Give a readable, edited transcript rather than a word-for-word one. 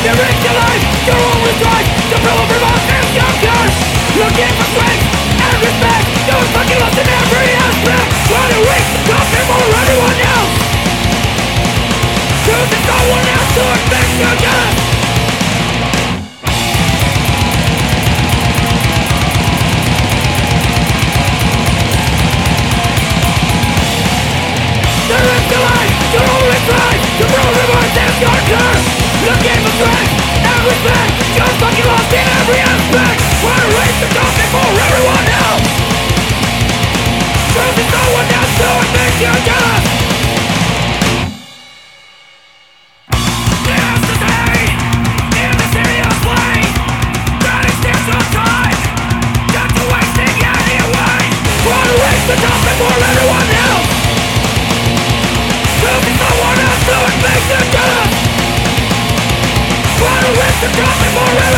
Fearing your life, your only drive to prove a remote and younger. Looking for strength and respect, you're fucking lost in every aspect. Trying to reach the top before everyone else. Choosing someone else to admit your death. There is your life, your only drive to prove a remote and younger. Looking for strength and respect, you're fucking lost in every aspect. Trying to reach the top before everyone else. Choosing someone else to admit your death. There's the day in the city of flame that extends on time, just to wasting anyway. Trying to reach the top before everyone else. Choosing someone else to admit your death. Trying to reach the top before everyone else.